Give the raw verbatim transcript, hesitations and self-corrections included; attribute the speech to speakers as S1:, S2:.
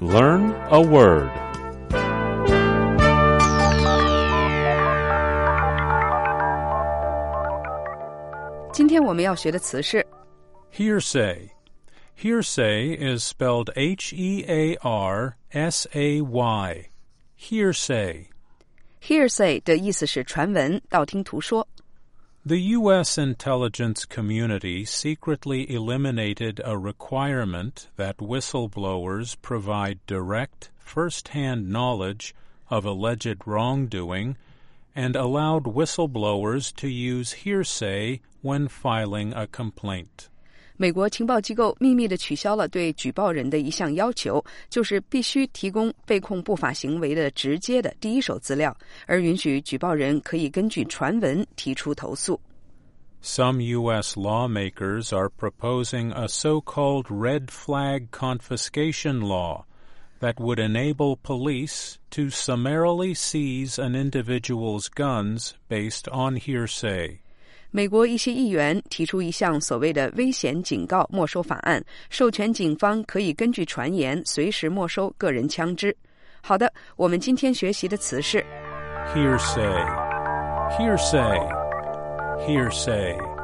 S1: Learn a word.
S2: Today 今天我们要学的词是
S1: Hearsay. Hearsay is spelled H E A R S A Y. Hearsay.
S2: Hearsay 的意思是传闻、道听途说。
S1: The U S intelligence community secretly eliminated a requirement that whistleblowers provide direct, first-hand knowledge of alleged wrongdoing and allowed whistleblowers to use hearsay when filing a complaint.
S2: 美国情报机构秘密地取消了对举报人的一项要求，就是必须提供被控不法行为的直接的第一手资料，而允许举报人可以根据传闻提出投诉。
S1: Some U S lawmakers are proposing a so-called red flag confiscation law that would enable police to summarily seize an individual's guns based on hearsay.
S2: 美国一些议员提出一项所谓的危险警告没收法案，授权警方可以根据传言随时没收个人枪支。好的，我们今天学习的词是
S1: Hearsay. Hearsay. Hearsay.